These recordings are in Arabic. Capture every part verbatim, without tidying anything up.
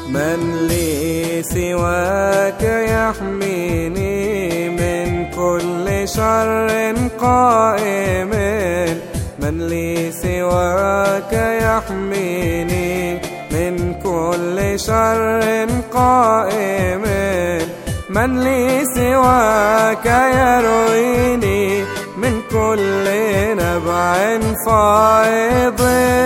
من لي سواك يحميني من كل شر قائم؟ من لي سواك يحميني من كل شر قائم؟ من لي سواك يرويني من كل نبع فائض؟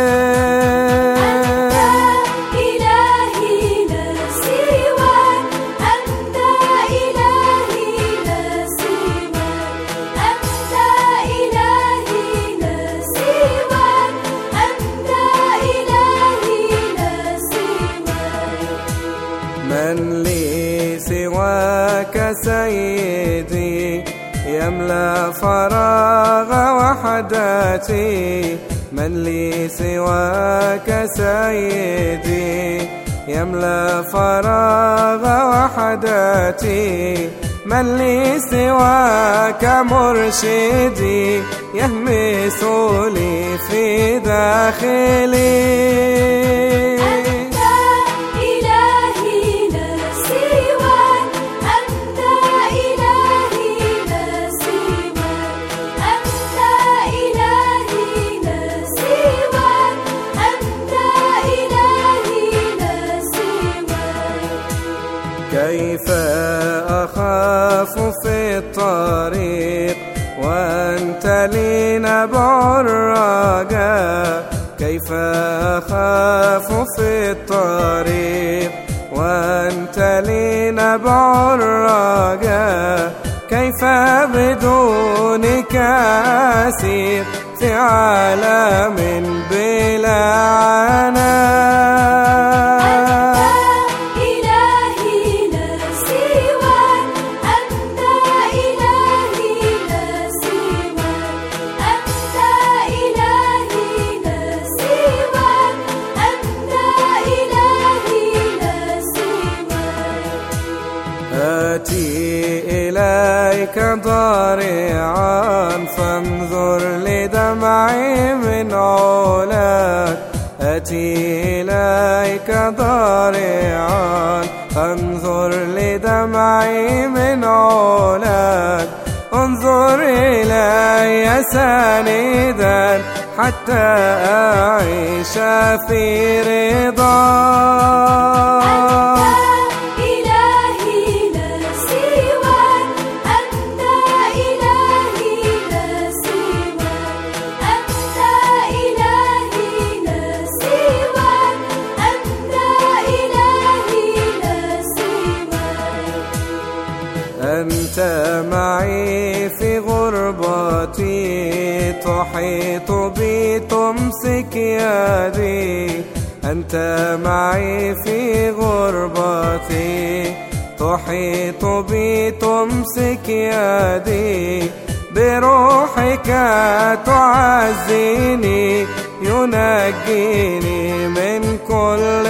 من لي سواك سيدي يملأ فراغ وحدتي؟ من لي سواك سيدي يملأ فراغ وحدتي؟ من لي سواك مرشدي يهمس لي في داخلي؟ كيف أخاف في الطريق وأنت لي نبع الرجاء؟ كيف أخاف في الطريق وأنت لي نبع الرجاء؟ كيف بدونك أسير في عالم بلا عناء؟ آتي إليك ضارعا فانظر لدمعي من علاك. آتي إليك ضارعا فانظر لدمعي من علاك. انظر إلي ساندا حتى أعيش في رضاك. أنت معي في غربتي تحيط بي تمسك يدي. أنت معي في غربتي تحيط بي تمسك يدي. بروحك تعزيني ينجيني من كل